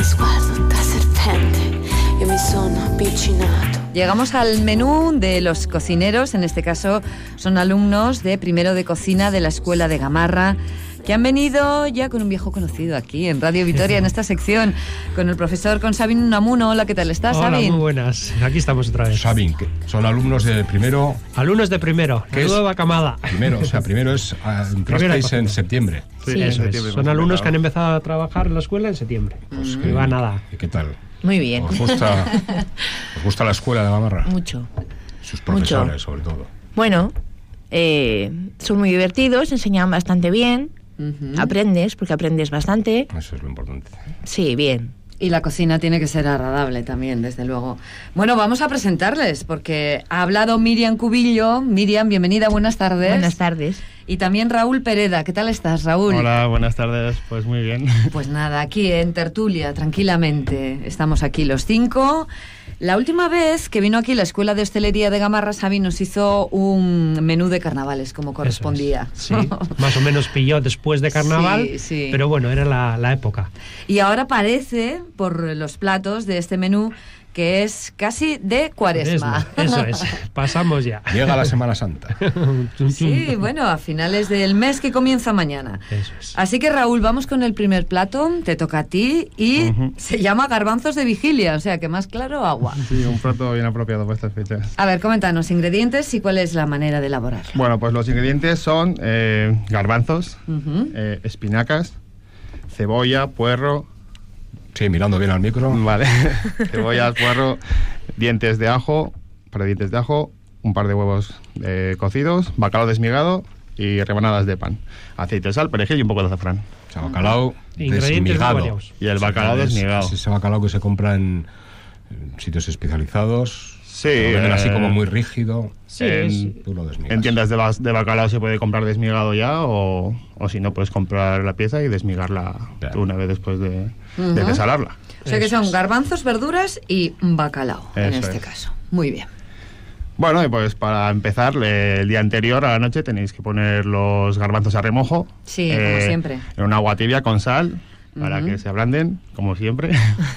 sguardo da serpente, io mi sono avvicinato. Llegamos al menú de los cocineros, en este caso son alumnos de primero de cocina de la Escuela de Gamarra, que han venido ya con un viejo conocido aquí en Radio Vitoria, en esta sección, con el profesor, con Sabin Unamuno. Hola, ¿qué tal estás, Hola, Sabin? muy buenas. Aquí estamos otra vez. Sabin, que son alumnos de primero... Alumnos de primero, ¿Qué es? nueva camada. Primero, o sea, primero es... entrasteis en septiembre. Sí, eso es. Son alumnos que han empezado a trabajar en la escuela en septiembre. Pues que va nada. ¿Y qué tal? Muy bien. ¿Os gusta la escuela de Gamarra? Mucho. Sus profesores, Mucho. sobre todo. Bueno, son muy divertidos, enseñan bastante bien. Aprendes, porque aprendes bastante. Eso es lo importante. Sí, bien. Y la cocina tiene que ser agradable también, desde luego. Bueno, vamos a presentarles, porque ha hablado Miriam Cubillo. Miriam, bienvenida, buenas tardes. Buenas tardes. Y también Raúl Pereda. ¿Qué tal estás, Raúl? Hola, buenas tardes. Pues muy bien. Pues nada, aquí en tertulia, tranquilamente. Estamos aquí los 5. La última vez que vino aquí la Escuela de Hostelería de Gamarra, Xavi nos hizo un menú de carnavales, como correspondía. Sí, más o menos pilló después de carnaval, Sí. pero bueno, era la época. Y ahora parece, por los platos de este menú, que es casi de Cuaresma. Eso es, pasamos ya. Llega la Semana Santa. Sí, bueno, a finales del mes que comienza mañana. Eso es. Así que, Raúl, vamos con el primer plato, te toca a ti, y se llama garbanzos de vigilia, o sea que más claro, agua. Sí, un plato bien apropiado para estas fechas. A ver, coméntanos ingredientes y cuál es la manera de elaborarlo. Bueno, pues los ingredientes son garbanzos, Ujú. espinacas, cebolla, puerro, Sí, mirando bien al micro. vale, cebolla, puerro, dientes de ajo, un par de huevos cocidos, bacalao desmigado y rebanadas de pan, aceite, sal, perejil y un poco de azafrán. O sea, bacalao Ingredientes muy desmigado. variados. Y el bacalao desmigado. Es ese bacalao que se compra en sitios especializados. Sí, Lo venden así como muy rígido. Sí, Tú lo desmigas. En tiendas de bacalao se puede comprar desmigado ya o si no puedes comprar la pieza y desmigarla Claro. una vez después de Ujú. desalarla. O sea que son garbanzos, verduras y bacalao, en Eso este es. caso. Muy bien. Bueno, y pues para empezar, el día anterior a la noche tenéis que poner los garbanzos a remojo. Sí, como siempre. En un agua tibia con sal, para Ujú. que se ablanden, como siempre.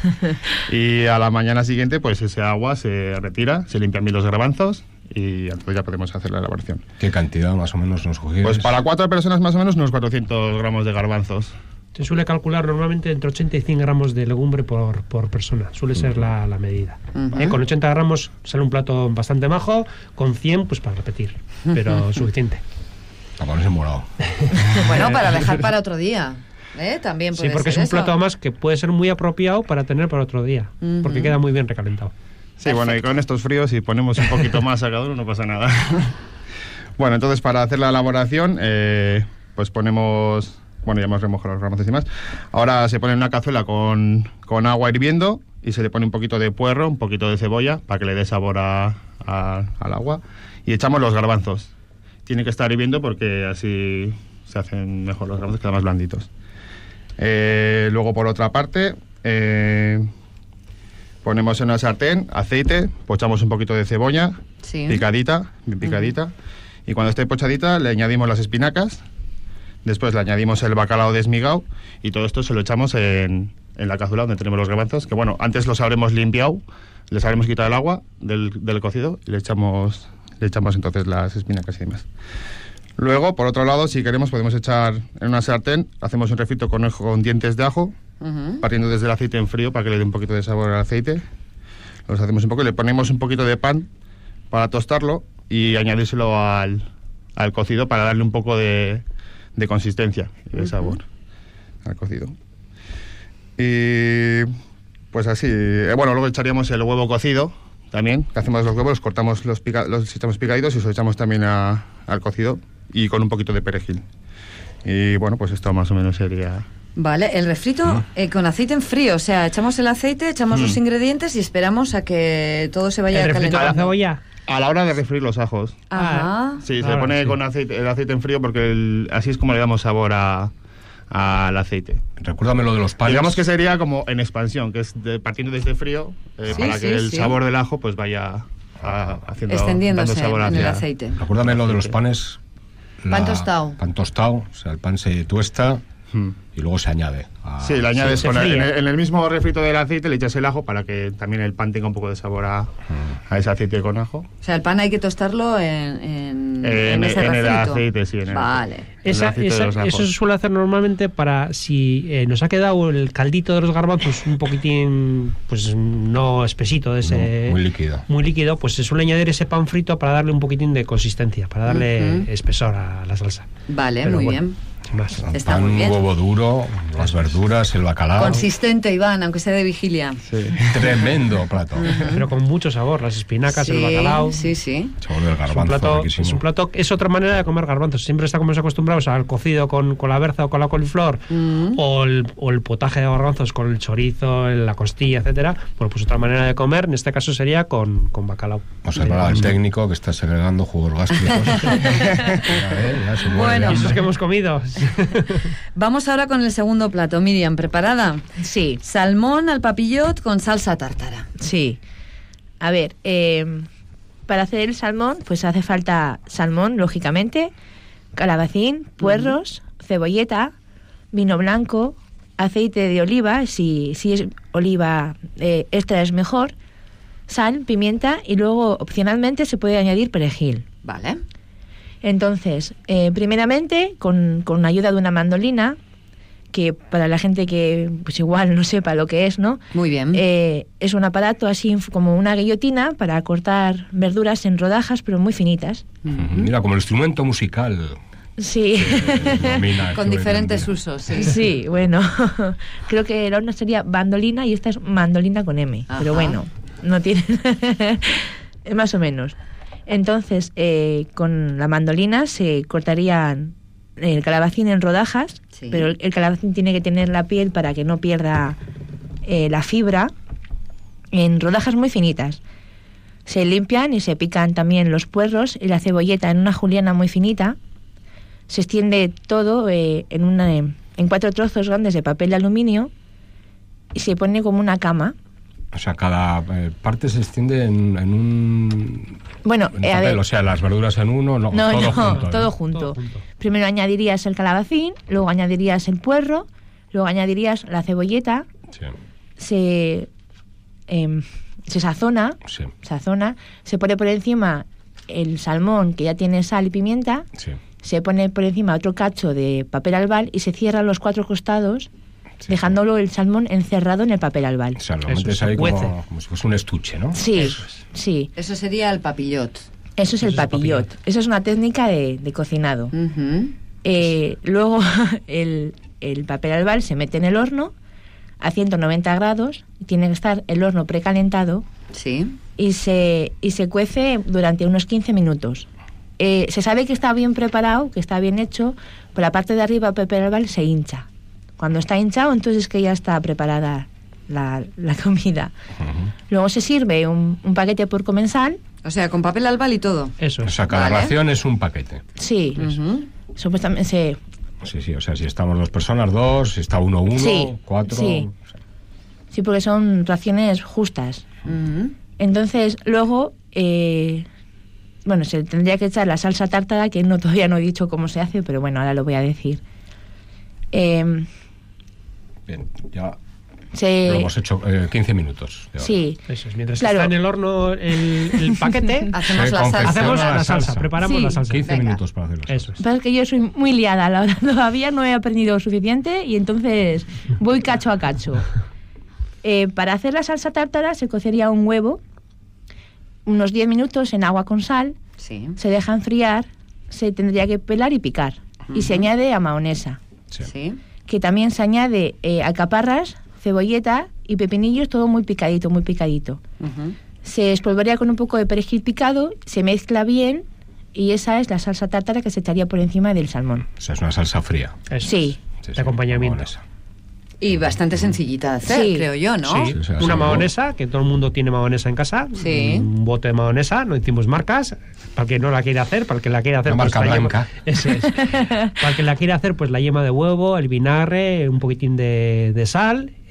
Y a la mañana siguiente, pues ese agua se retira, se limpian bien los garbanzos y entonces ya podemos hacer la elaboración. ¿Qué cantidad más o menos nos cogéis? Pues para 4 personas más o menos unos 400 gramos de garbanzos. Se suele calcular normalmente entre 80 y 100 gramos de legumbre por persona. Suele ser la medida. Ujú. Con 80 gramos sale un plato bastante majo, con 100 pues para repetir, pero suficiente. Para ponerse morado. Bueno, para dejar para otro día. También puede Sí, porque es ser un eso. plato además que puede ser muy apropiado para tener para otro día, porque queda muy bien recalentado. Sí, bueno, y con estos fríos, si ponemos un poquito más a cada uno, no pasa nada. Bueno, entonces para hacer la elaboración, pues ponemos... Bueno, ya hemos remojado los garbanzos y demás. Ahora se pone en una cazuela con agua hirviendo y se le pone un poquito de puerro, un poquito de cebolla, para que le dé sabor al agua. Y echamos los garbanzos. Tiene que estar hirviendo porque así se hacen mejor los garbanzos, quedan más blanditos. Luego, por otra parte... ponemos en una sartén aceite, pochamos un poquito de cebolla, Sí. picadita, bien picadita, y cuando esté pochadita le añadimos las espinacas, después le añadimos el bacalao desmigado y todo esto se lo echamos en la cazuela donde tenemos los garbanzos, que bueno, antes los habremos limpiado, les habremos quitado el agua del cocido y le echamos entonces las espinacas y demás. Luego, por otro lado, si queremos podemos echar en una sartén, hacemos un refrito con dientes de ajo, Ujú. partiendo desde el aceite en frío para que le dé un poquito de sabor al aceite. Los hacemos un poco y le ponemos un poquito de pan para tostarlo y añadírselo al cocido para darle un poco de consistencia y de sabor al cocido. Y pues así, bueno, luego echaríamos el huevo cocido también, que hacemos los huevos, cortamos los echamos picaditos y los echamos también al cocido y con un poquito de perejil. Y bueno, pues esto más o menos sería... Vale, el refrito con aceite en frío, o sea, echamos el aceite, echamos los ingredientes y esperamos a que todo se vaya ¿El refrito de la calentando. cebolla? A la hora de refreír los ajos. Ajá. Sí, se Ahora pone sí. con el aceite en frío porque así es como le damos sabor al aceite. Recuérdame lo de los panes. Digamos que sería como en expansión, que es partiendo desde frío para que el sabor del ajo pues vaya haciendo Extendiéndose dando sabor en el hacia... aceite. Recuérdame lo de los panes. Pan tostado. Pan tostado, o sea, el pan se tuesta y luego se añade. Sí, le añades se en fríe. el mismo refrito del aceite, le echas el ajo para que también el pan tenga un poco de sabor a ese aceite con ajo. O sea, el pan hay que tostarlo en ese En el refrito. aceite, sí. Vale. Eso se suele hacer normalmente para si nos ha quedado el caldito de los garbanzos un poquitín, pues no espesito, de ese, muy líquido, pues se suele añadir ese pan frito para darle un poquitín de consistencia, para darle espesor a la salsa. Vale, Pero muy bueno, bien. sin más. Está pan, muy bien. huevo duro, las verduras, el bacalao. Consistente, Iván, aunque sea de vigilia. Tremendo plato. Pero con mucho sabor, las espinacas, el bacalao. Sí. Sabor del Es garbanzo, un plato, riquísimo. es un plato, es otra manera de comer garbanzos. Siempre estamos acostumbrados al cocido con la berza o con la coliflor, o el potaje de garbanzos con el chorizo, la costilla, etcétera. Bueno, pues otra manera de comer, en este caso sería con bacalao. Observar al técnico que está segregando jugos gástricos. Ya se muere Bueno. de Y hambre. esos que hemos comido. Vamos ahora con el segundo plato. Miriam, ¿preparada? Sí, Salmón al papillot con salsa tártara. sí. A ver, para hacer el salmón, pues hace falta salmón, lógicamente, calabacín, puerros, cebolleta, vino blanco, aceite de oliva, si es oliva extra es mejor, sal, pimienta y luego opcionalmente se puede añadir perejil. Vale. Entonces, primeramente, con ayuda de una mandolina, que para la gente que pues igual no sepa lo que es, ¿no? Muy bien. Es un aparato así como una guillotina para cortar verduras en rodajas, pero muy finitas. Mira, como el instrumento musical. Sí. Con diferentes usos, sí. Sí, bueno, creo que la otra sería bandolina y esta es mandolina con M, Ajá. pero bueno, no tiene, más o menos. Entonces, con la mandolina se cortarían el calabacín en rodajas, Sí. pero el calabacín tiene que tener la piel para que no pierda la fibra, en rodajas muy finitas. Se limpian y se pican también los puerros y la cebolleta en una juliana muy finita. Se extiende todo en 4 trozos grandes de papel de aluminio y se pone como una cama. O sea, cada parte se extiende en un... Bueno, en a papel, ver, o sea, las verduras en uno, no, todo junto. todo ¿no? junto. Todo junto. Primero añadirías el calabacín, luego añadirías el puerro, luego añadirías la cebolleta, Sí, se sazona, sí, se pone por encima el salmón que ya tiene sal y pimienta, sí. se pone por encima otro cacho de papel albal y se cierran los 4 costados, Sí, dejándolo el salmón encerrado en el papel albal. O sea, lo Eso, metes se ahí cuece. como si fuese un estuche, ¿no? Sí, Eso es. sí. Eso sería el papillot. Eso es el Eso es papillot. papillot. Esa es una técnica de cocinado. Ujú. Luego el papel albal se mete en el horno a 190 grados. Tiene que estar el horno precalentado Sí. y se cuece durante unos 15 minutos. Se sabe que está bien preparado, que está bien hecho, pero la parte de arriba el papel albal se hincha. Cuando está hinchado, entonces es que ya está preparada la comida. Luego se sirve un paquete por comensal. O sea, con papel albal y todo. Eso O es. sea, cada Vale. ración es un paquete. Sí, Ujú. supuestamente Sí, o sea, si estamos 2 personas, 2, si está uno, Sí, 4... sí. Sí, porque son raciones justas. Ujú. Entonces, luego, bueno, se tendría que echar la salsa tártara, que todavía no he dicho cómo se hace, pero bueno, ahora lo voy a decir. Bien, ya Se, lo hemos hecho 15 minutos. de hora. sí, Eso es. Mientras Claro. está en el horno el paquete, Hacemos Se la salsa. hacemos confecciona la salsa, salsa. preparamos Sí. la salsa. 15 Venga. minutos para hacerlo. Eso es. pasa es que yo soy muy liada a la hora, todavía no he aprendido suficiente y entonces voy cacho a cacho. Para hacer la salsa tártara se cocería un huevo, unos 10 minutos en agua con sal, Sí. se deja enfriar, se tendría que pelar y picar y se añade a mahonesa, Sí. Sí. que también se añade alcaparras, cebolleta y pepinillos, todo muy picadito, muy picadito. Ujú. Se espolvorea con un poco de perejil picado, se mezcla bien y esa es la salsa tártara que se echaría por encima del salmón. O sea, es una salsa fría. Eso Sí. es. De acompañamiento. mahonesa. Y bastante sencillita de hacer, Sí. creo yo, ¿no? Sí, Sí, o sea, una sí, mahonesa, que todo el mundo tiene mahonesa en casa. Sí. Un bote de mahonesa, no decimos marcas. Para el que no la quiera hacer, para el que la quiera hacer, Una pues marca la yema- blanca. Ese es. Para el que la quiera hacer, pues la yema de huevo, el vinagre, un poquitín de sal,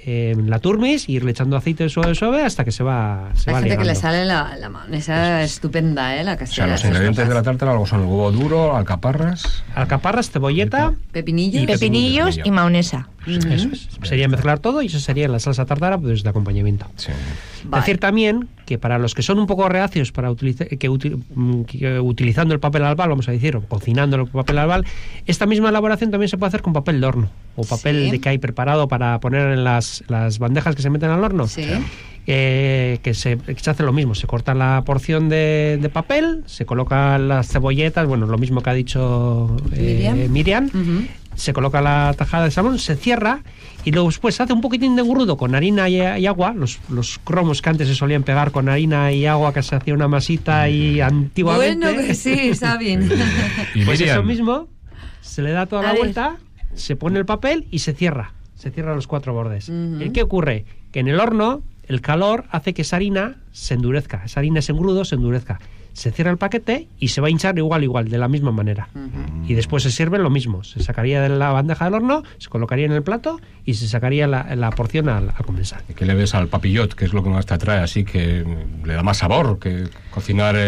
la turmis, irle echando aceite suave hasta que se va Hay gente ligando. que le sale la mayonesa estupenda, la O casera. sea, los ingredientes de la tártara luego son el huevo duro, alcaparras. Alcaparras, cebolleta, Pepinillos. Y Pepinillos y maonesa. eso es. Sería mezclar todo y eso sería la salsa tártara pues, de acompañamiento. Sí. Vale. Decir también que para los que son un poco reacios para utilizando el papel albal, vamos a decir, o cocinando el papel albal, esta misma elaboración también se puede hacer con papel de horno o papel Sí. de que hay preparado para poner en las bandejas que se meten al horno. Sí. Que se hace lo mismo, se corta la porción de papel, se colocan las cebolletas, bueno, lo mismo que ha dicho Miriam. Ujú. Se coloca la tajada de salmón, se cierra y luego después se hace un poquitín de engrudo con harina y agua, los cromos que antes se solían pegar con harina y agua, que se hacía una masita y antiguamente. Bueno, que sí, Sabin. Y Pues eso Miriam, mismo, se le da toda A la ver. vuelta, se pone el papel y se cierra los 4 bordes. Ujú. ¿Qué ocurre? Que en el horno el calor hace que esa harina se endurezca, esa harina, ese engrudo se endurezca. Se cierra el paquete y se va a hinchar igual, de la misma manera. Y después se sirve lo mismo. Se sacaría de la bandeja del horno, se colocaría en el plato y se sacaría la porción al comensal. ¿qué le ves al papillot? Que es lo que más te atrae, así que le da más sabor que cocinar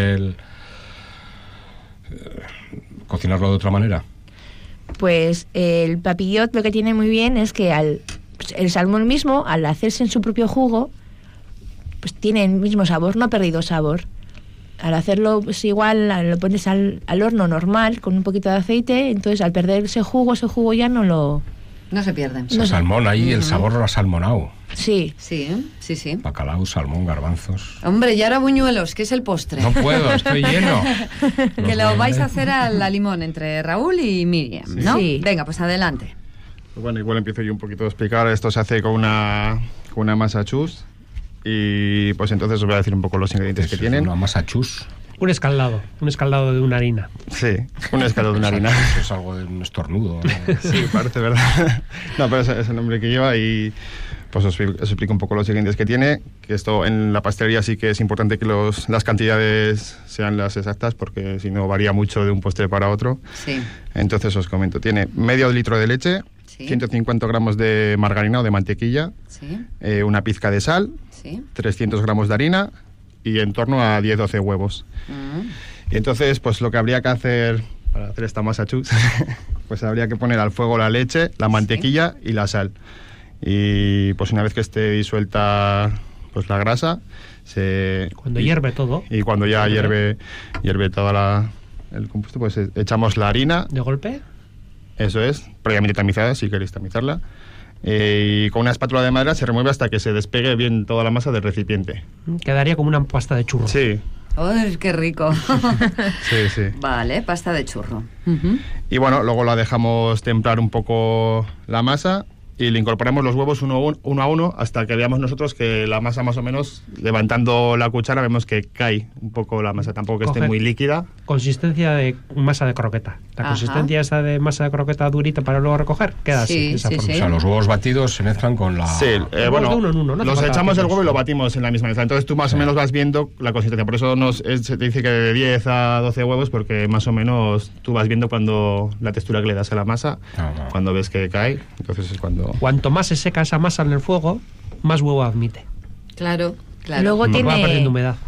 cocinarlo de otra manera. Pues el papillot lo que tiene muy bien es que el salmón mismo, al hacerse en su propio jugo, pues tiene el mismo sabor, no ha perdido sabor. Al hacerlo pues igual lo pones al horno normal con un poquito de aceite, entonces al perder ese jugo ya no se pierden. O sea, salmón ahí, el sabor asalmonado. Sí. Sí, sí, sí. Bacalao, salmón, garbanzos. Hombre, y ahora buñuelos, que es el postre. No puedo, estoy lleno. Que lo vais a hacer a la limón entre Raúl y Miriam, ¿no? Sí. Venga, pues adelante. Bueno, igual empiezo yo un poquito a explicar. Esto se hace con una masa chus. Y pues entonces os voy a decir un poco los ingredientes que tienen. Una masa chus. Un escaldado de una harina. Sí, un escaldado de una harina. Eso es algo de un estornudo, ¿no? Sí, parece verdad. No, pero es el nombre que lleva y pues os explico un poco los ingredientes que tiene. Que esto en la pastelería sí que es importante que las cantidades sean las exactas porque si no varía mucho de un postre para otro. Sí. Entonces os comento. Tiene medio litro de leche, Sí. 150 gramos de margarina o de mantequilla, Sí, una pizca de sal, sí. 300 gramos de harina y en torno a 10-12 huevos. Mm. Y entonces, pues lo que habría que hacer para hacer esta masa chus, pues habría que poner al fuego la leche, la mantequilla y la sal. Y pues una vez que esté disuelta pues la grasa, Cuando hierve todo. y cuando ya hierve toda el compuesto, pues echamos la harina, De golpe. eso es, previamente tamizada, si queréis tamizarla. Y con una espátula de madera se remueve hasta que se despegue bien toda la masa del recipiente. Quedaría como una pasta de churro. Sí, ¡Uy, qué rico! sí. Vale, pasta de churro. Ujú. Y bueno, luego la dejamos templar un poco la masa y le incorporamos los huevos uno a uno hasta que veamos nosotros que la masa más o menos, levantando la cuchara, vemos que cae un poco la masa, tampoco que esté Coge. muy líquida. Consistencia de masa de croqueta. La Ajá. consistencia esa de masa de croqueta durita para luego recoger, queda así, Sí, de esa sí, forma. sí. O sea, los huevos batidos se mezclan con la... Sí, Huevos bueno, de uno en uno, no hace los falta echamos el batirlos. huevo y lo batimos en la misma mesa. Entonces tú más o menos vas viendo la consistencia. Por eso se te dice que de 10 a 12 huevos, porque más o menos tú vas viendo cuando la textura que le das a la masa, cuando ves que cae, entonces es cuando... Cuanto más se seca esa masa en el fuego, más huevo admite. Claro, claro. Luego Porque va perdiendo tiene, humedad.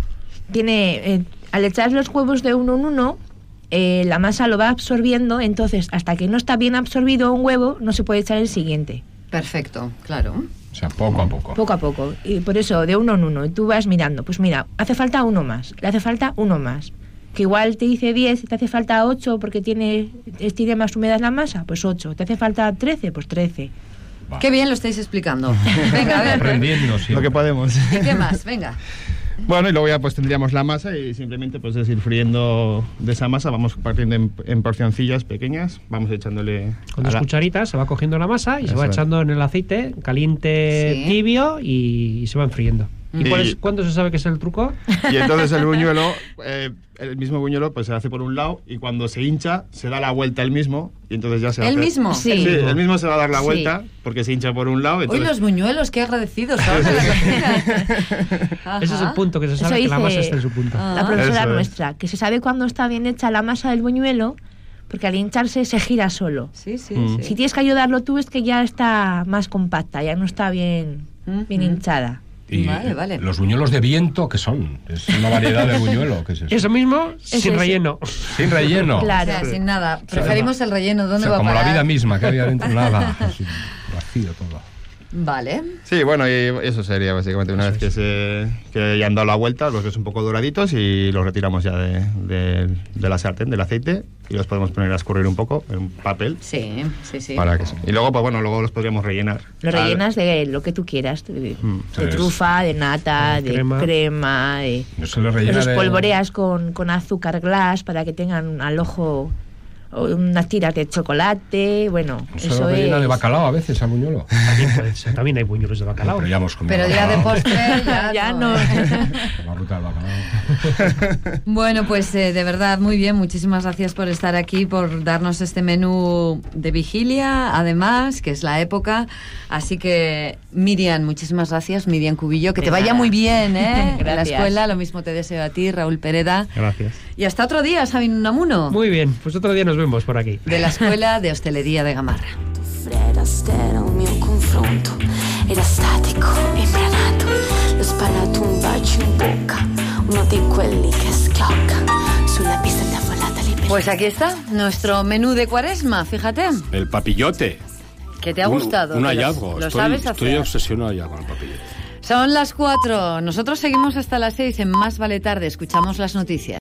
al echar los huevos de uno en uno, la masa lo va absorbiendo, entonces hasta que no está bien absorbido un huevo, no se puede echar el siguiente. Perfecto, claro. O sea, poco a poco. Poco a poco. Y por eso, de uno en uno. Y tú vas mirando, pues mira, hace falta uno más, le hace falta uno más. Que igual te dice 10, te hace falta 8 porque tiene más humedad la masa, pues 8. Te hace falta 13, pues 13. Va. Qué bien lo estáis explicando. Venga, a ver. Aprendiendo siempre. Lo que podemos. ¿Y qué más? Venga. Bueno, y luego ya pues tendríamos la masa y simplemente pues es ir friendo de esa masa, vamos partiendo en porcioncillas pequeñas, vamos echándole... Con 2 cucharitas se va cogiendo la masa y se va Eso es. echando en el aceite caliente, Sí. tibio y se van friendo. ¿Y Y- cuándo se sabe que es el truco? Y entonces el buñuelo, el mismo buñuelo pues se hace por un lado y cuando se hincha se da la vuelta el mismo y entonces ya se ¿El hace... mismo? Sí. Sí, el mismo se va a dar la Sí. vuelta porque se hincha por un lado. Hoy Entonces, los buñuelos, qué agradecidos ahora de la cocina. Ese es el punto, que se sabe Eso que la dice- masa está en su punto. Ah. La profesora Eso es. nuestra, que se sabe cuándo está bien hecha la masa del buñuelo, porque al hincharse se gira solo. Sí, sí, Mm. sí. Si tienes que ayudarlo tú, es que ya está más compacta, ya no está bien hinchada. Y Vale. los buñuelos de viento, ¿qué son? Es una variedad de buñuelo, ¿qué es eso? Eso mismo, sin es. relleno. Sin relleno. O Claro. sea, sin nada. Preferimos el relleno. O ¿Dónde sea, va a como parar? la vida misma, que había dentro nada. Así, vacío todo. Vale. Sí, bueno, y eso sería básicamente una vez que ya han dado la vuelta, los ves un poco doraditos y los retiramos ya de la sartén, del aceite, y los podemos poner a escurrir un poco en un papel. Sí. Para que, y luego, pues bueno, luego los podríamos rellenar. Lo rellenas de lo que tú quieras, de Sí. trufa, de nata, De de crema. crema, de... No se le rellena Los de... espolvoreas con azúcar glass para que tengan al ojo unas tiras de chocolate, bueno, No se eso lo rellena es... de bacalao a veces al buñuelo. También puede ser, también hay buñuelos de bacalao. Pero ya hemos comido Pero ya de bacalao. postre Ya no. La ruta del bacalao. Bueno, pues de verdad, muy bien. Muchísimas gracias por estar aquí, por darnos este menú de vigilia, además, que es la época. Así que, Miriam, muchísimas gracias, Miriam Cubillo. Que De te vaya nada. muy bien, ¿eh? En la Gracias. escuela. Lo mismo te deseo a ti, Raúl Pereda. Gracias. Y hasta otro día, Sabin Unamuno, Muy bien, pues otro día nos vemos por aquí. de la Escuela de Hostelería de Gamarra. Fredda stera un mio confronto. Era statico, imbranato. L'ho sparato un bacio in bocca. Uno di quelli che schiocca. Sulla pista intavolata lì per... Pues aquí está, nuestro menú de Cuaresma, fíjate. El papillote. Que te ha gustado. Un que hallazgo. Lo Estoy sabes hacer. obsesionado ya con el papillote. Son las 4. Nosotros seguimos hasta las 6 en Más Vale Tarde. Escuchamos las noticias.